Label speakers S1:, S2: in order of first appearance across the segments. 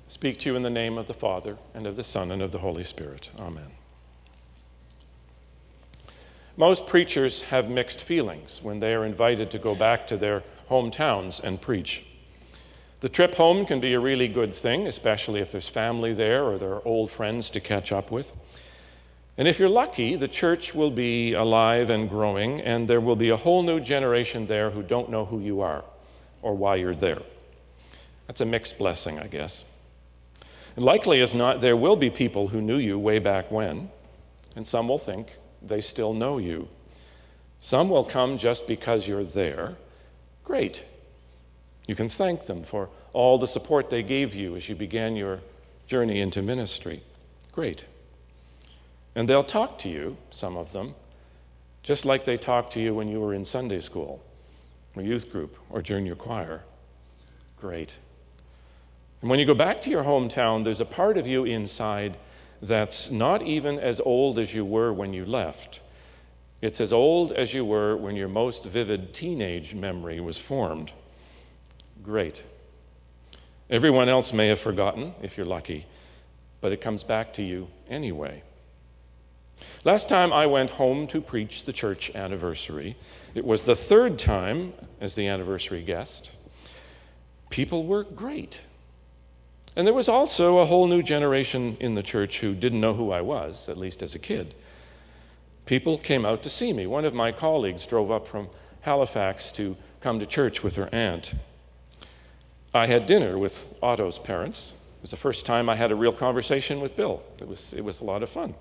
S1: speak to you in the name of the Father, and of the Son, and of the Holy Spirit. Amen. Most preachers have mixed feelings when they are invited to go back to their hometowns and preach. The trip home can be a really good thing, especially if there's family there or there are old friends to catch up with. And if you're lucky, the church will be alive and growing, and there will be a whole new generation there who don't know who you are or why you're there. That's a mixed blessing, I guess. And likely as not, there will be people who knew you way back when, and some will think they still know you. Some will come just because you're there. Great. You can thank them for all the support they gave you as you began your journey into ministry. Great. And they'll talk to you, some of them, just like they talked to you when you were in Sunday school or youth group or junior choir. Great. And when you go back to your hometown, there's a part of you inside that's not even as old as you were when you left. It's as old as you were when your most vivid teenage memory was formed. Great. Everyone else may have forgotten, if you're lucky, but it comes back to you anyway. Last time I went home to preach the church anniversary, it was the third time as the anniversary guest. People were great. And there was also a whole new generation in the church who didn't know who I was, at least as a kid. People came out to see me. One of my colleagues drove up from Halifax to come to church with her aunt. I had dinner with Otto's parents. It was the first time I had a real conversation with Bill. It was a lot of fun.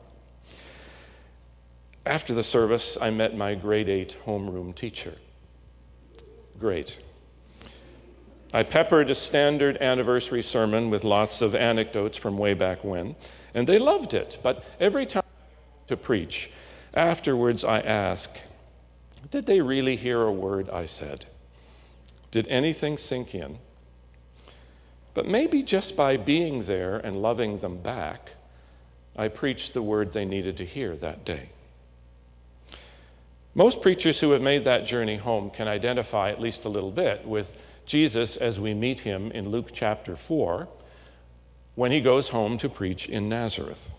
S1: After the service, I met my grade 8 homeroom teacher. Great. I peppered a standard anniversary sermon with lots of anecdotes from way back when, and they loved it. But every time to preach, afterwards I ask, did they really hear a word I said? Did anything sink in? But maybe just by being there and loving them back, I preached the word they needed to hear that day. Most preachers who have made that journey home can identify at least a little bit with Jesus as we meet him in Luke chapter 4 when he goes home to preach in Nazareth.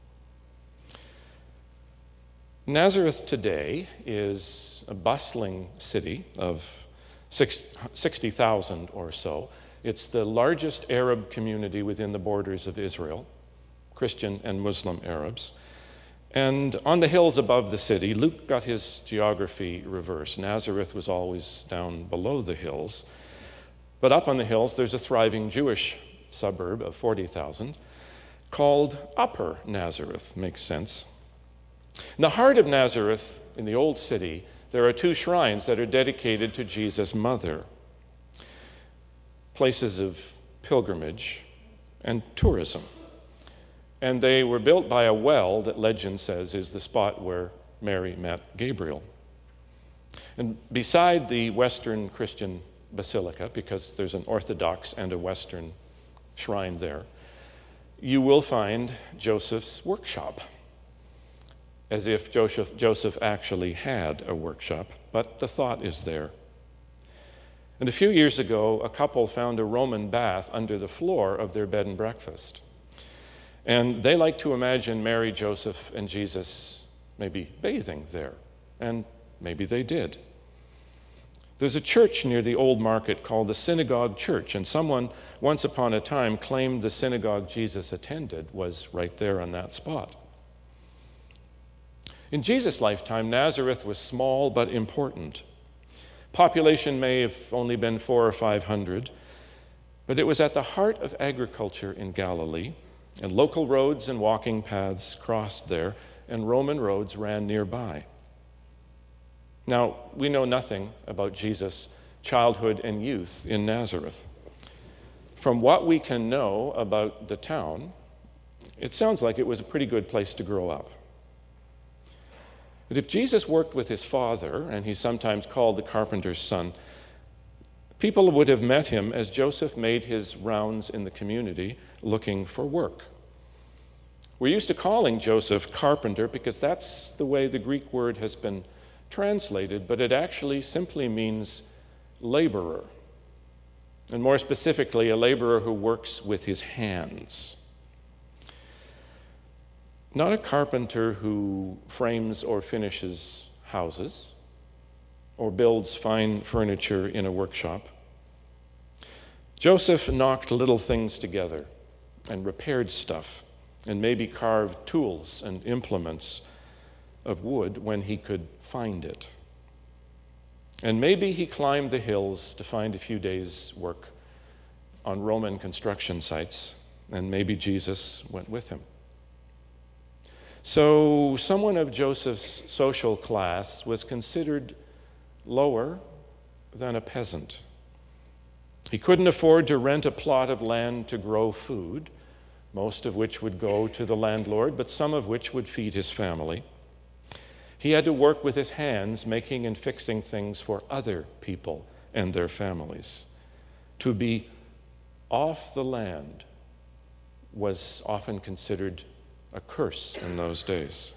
S1: Nazareth today is a bustling city of 60,000 or so. It's the largest Arab community within the borders of Israel, Christian and Muslim Arabs. And on the hills above the city, Luke got his geography reversed. Nazareth was always down below the hills. But up on the hills, there's a thriving Jewish suburb of 40,000 called Upper Nazareth. Makes sense. In the heart of Nazareth, in the old city, there are 2 shrines that are dedicated to Jesus' mother, places of pilgrimage and tourism. And they were built by a well that legend says is the spot where Mary met Gabriel. And beside the Western Christian Basilica, because there's an Orthodox and a Western shrine there, you will find Joseph's workshop, as if Joseph actually had a workshop, but the thought is there. And a few years ago, a couple found a Roman bath under the floor of their bed and breakfast. And they like to imagine Mary, Joseph, and Jesus maybe bathing there, and maybe they did. There's a church near the old market called the Synagogue Church, and someone once upon a time claimed the synagogue Jesus attended was right there on that spot. In Jesus' lifetime, Nazareth was small but important. Population may have only been 400 or 500, but it was at the heart of agriculture in Galilee, and local roads and walking paths crossed there, and Roman roads ran nearby. Now, we know nothing about Jesus' childhood and youth in Nazareth. From what we can know about the town, it sounds like it was a pretty good place to grow up. But if Jesus worked with his father, and he's sometimes called the carpenter's son, people would have met him as Joseph made his rounds in the community looking for work. We're used to calling Joseph carpenter because that's the way the Greek word has been translated, but it actually simply means laborer. and more specifically, a laborer who works with his hands. Not a carpenter who frames or finishes houses or builds fine furniture in a workshop. Joseph knocked little things together and repaired stuff and maybe carved tools and implements of wood when he could find it. And maybe he climbed the hills to find a few days' work on Roman construction sites, and maybe Jesus went with him. So someone of Joseph's social class was considered lower than a peasant. He couldn't afford to rent a plot of land to grow food, most of which would go to the landlord, but some of which would feed his family. He had to work with his hands, making and fixing things for other people and their families. To be off the land was often considered a curse in those days.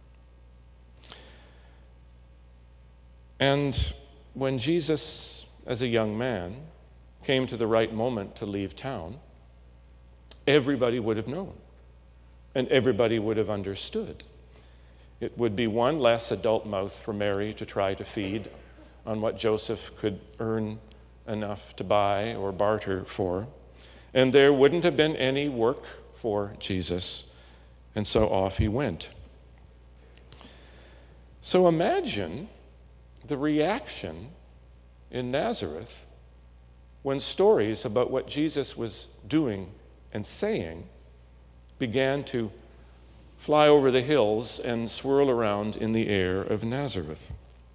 S1: And when Jesus, as a young man, came to the right moment to leave town, everybody would have known, and everybody would have understood. It would be one less adult mouth for Mary to try to feed on what Joseph could earn enough to buy or barter for, and there wouldn't have been any work for Jesus. And so off he went. So imagine the reaction in Nazareth when stories about what Jesus was doing and saying began to fly over the hills and swirl around in the air of Nazareth.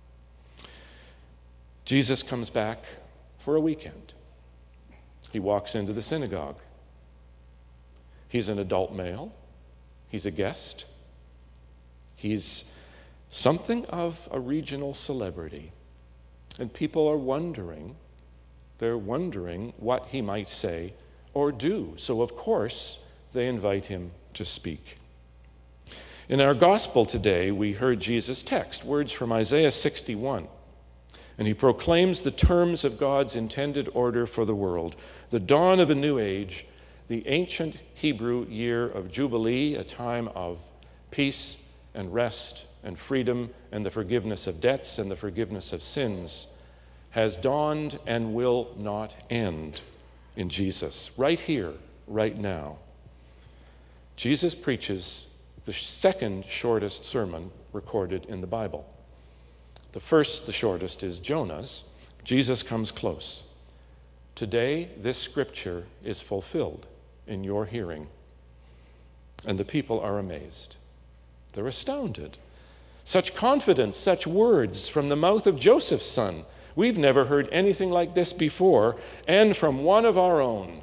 S1: Jesus comes back for a weekend. He walks into the synagogue. He's an adult male. He's a guest. He's something of a regional celebrity. And people are wondering, they're wondering what he might say or do. So, of course, they invite him to speak. In our gospel today, we heard Jesus' text, words from Isaiah 61. And he proclaims the terms of God's intended order for the world, the dawn of a new age, the ancient Hebrew year of Jubilee, a time of peace and rest and freedom and the forgiveness of debts and the forgiveness of sins, has dawned and will not end in Jesus, right here, right now. Jesus preaches the second shortest sermon recorded in the Bible. The first, the shortest, is Jonah's. Jesus comes close. Today, this scripture is fulfilled in your hearing. And the people are amazed. They're astounded. Such confidence, such words from the mouth of Joseph's son. We've never heard anything like this before, and from one of our own.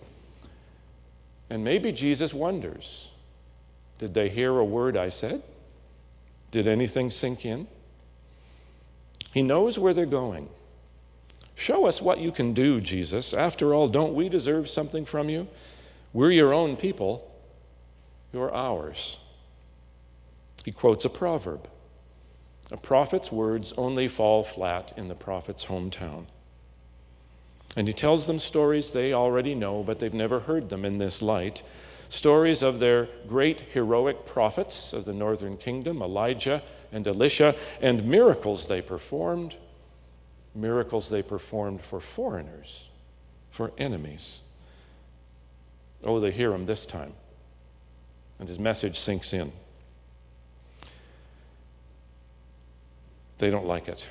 S1: And maybe Jesus wonders, did they hear a word I said? Did anything sink in? He knows where they're going. Show us what you can do, Jesus. After all, don't we deserve something from you? We're your own people. You're ours. He quotes a proverb. A prophet's words only fall flat in the prophet's hometown. And he tells them stories they already know, but they've never heard them in this light. Stories of their great heroic prophets of the northern kingdom, Elijah and Elisha, and miracles they performed for foreigners, for enemies. Oh, they hear him this time, and his message sinks in. They don't like it.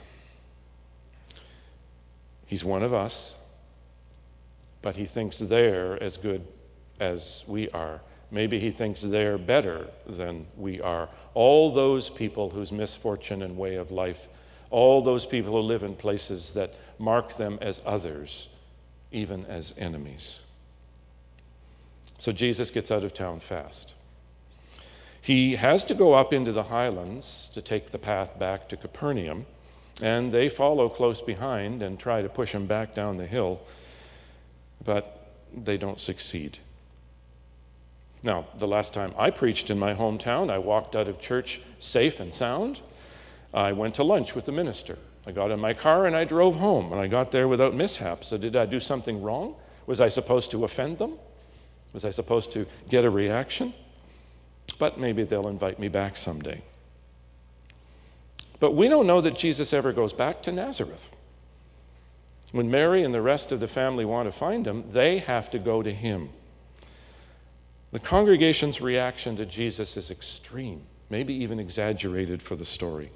S1: He's one of us, but he thinks they're as good as we are. Maybe he thinks they're better than we are. All those people whose misfortune and way of life, all those people who live in places that mark them as others, even as enemies. So Jesus gets out of town fast. He has to go up into the highlands to take the path back to Capernaum, and they follow close behind and try to push him back down the hill, but they don't succeed. Now, the last time I preached in my hometown, I walked out of church safe and sound. I went to lunch with the minister, I got in my car and I drove home, and I got there without mishap. So did I do something wrong? Was I supposed to offend them? Was I supposed to get a reaction? But maybe they'll invite me back someday. But we don't know that Jesus ever goes back to Nazareth. When Mary and the rest of the family want to find him, they have to go to him. The congregation's reaction to Jesus is extreme, maybe even exaggerated for the story.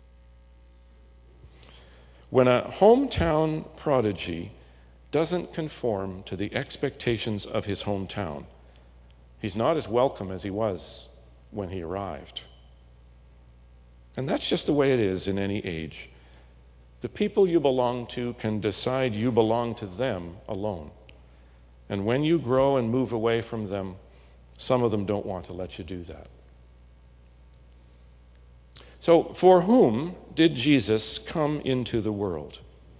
S1: When a hometown prodigy doesn't conform to the expectations of his hometown, he's not as welcome as he was when he arrived. And that's just the way it is in any age. The people you belong to can decide you belong to them alone. And when you grow and move away from them, some of them don't want to let you do that. So, for whom did Jesus come into the world?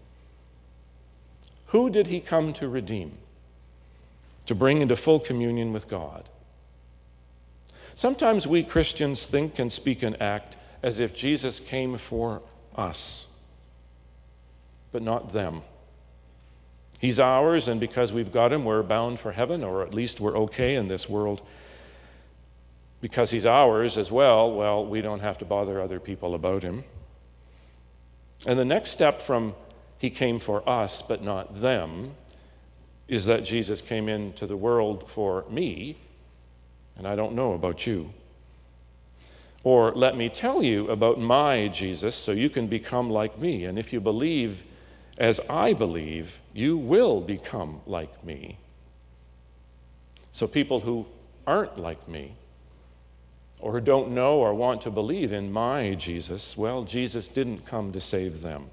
S1: Who did he come to redeem? To bring into full communion with God? Sometimes we Christians think and speak and act as if Jesus came for us, but not them. He's ours, and because we've got him, we're bound for heaven, or at least we're okay in this world. Because he's ours as well, we don't have to bother other people about him. And the next step from he came for us, but not them, is that Jesus came into the world for me, and I don't know about you. Or let me tell you about my Jesus so you can become like me. And if you believe as I believe, you will become like me. So people who aren't like me, or who don't know or want to believe in my Jesus, well, Jesus didn't come to save them.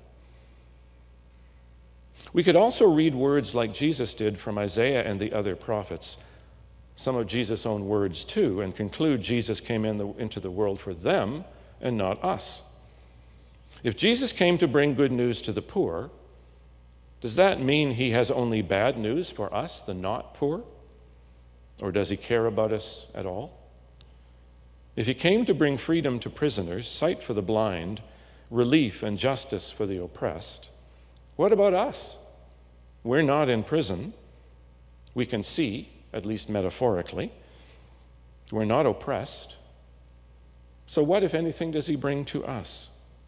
S1: We could also read words like Jesus did from Isaiah and the other prophets, some of Jesus' own words too, and conclude Jesus came into the world for them and not us. If Jesus came to bring good news to the poor, does that mean he has only bad news for us, the not poor? Or does he care about us at all? If he came to bring freedom to prisoners, sight for the blind, relief and justice for the oppressed, what about us? We're not in prison. We can see, at least metaphorically. We're not oppressed. So what, if anything, does he bring to us?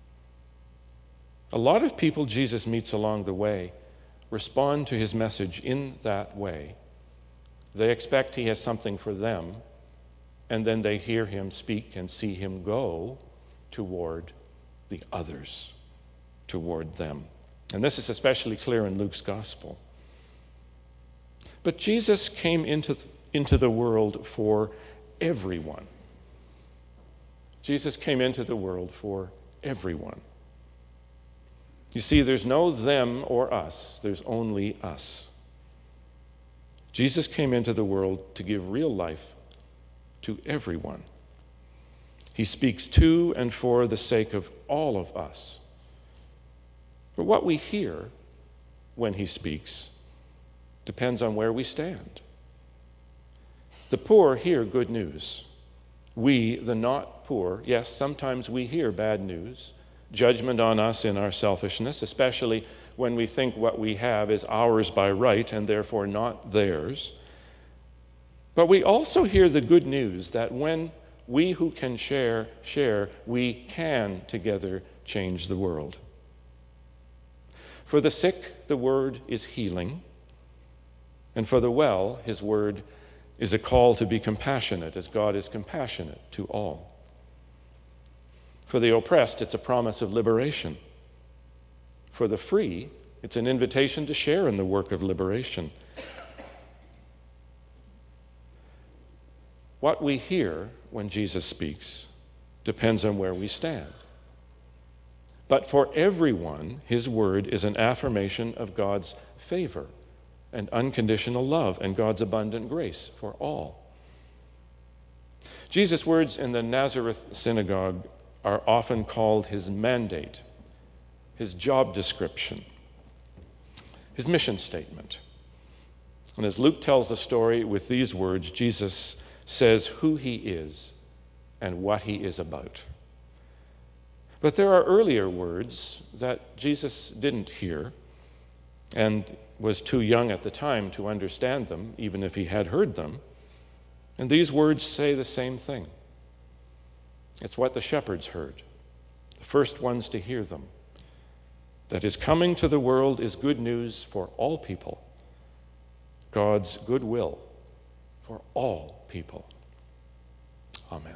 S1: A lot of people Jesus meets along the way respond to his message in that way. They expect he has something for them, and then they hear him speak and see him go toward the others, toward them. And this is especially clear in Luke's gospel. But Jesus came into the world for everyone. Jesus came into the world for everyone. You see, there's no them or us. There's only us. Jesus came into the world to give real life to everyone. He speaks to and for the sake of all of us. But what we hear when he speaks depends on where we stand. The poor hear good news. We, the not poor, yes, sometimes we hear bad news, judgment on us in our selfishness, especially when we think what we have is ours by right and therefore not theirs. But we also hear the good news that when we who can share, we can together change the world. For the sick, the word is healing. And for the well, his word is a call to be compassionate, as God is compassionate to all. For the oppressed, it's a promise of liberation. For the free, it's an invitation to share in the work of liberation. What we hear when Jesus speaks depends on where we stand. But for everyone, his word is an affirmation of God's favor and unconditional love and God's abundant grace for all. Jesus' words in the Nazareth synagogue are often called his mandate, his job description, his mission statement. And as Luke tells the story with these words, Jesus says who he is and what he is about. But there are earlier words that Jesus didn't hear and was too young at the time to understand them, even if he had heard them. And these words say the same thing. It's what the shepherds heard, the first ones to hear them. That his coming to the world is good news for all people, God's good will for all people. Amen.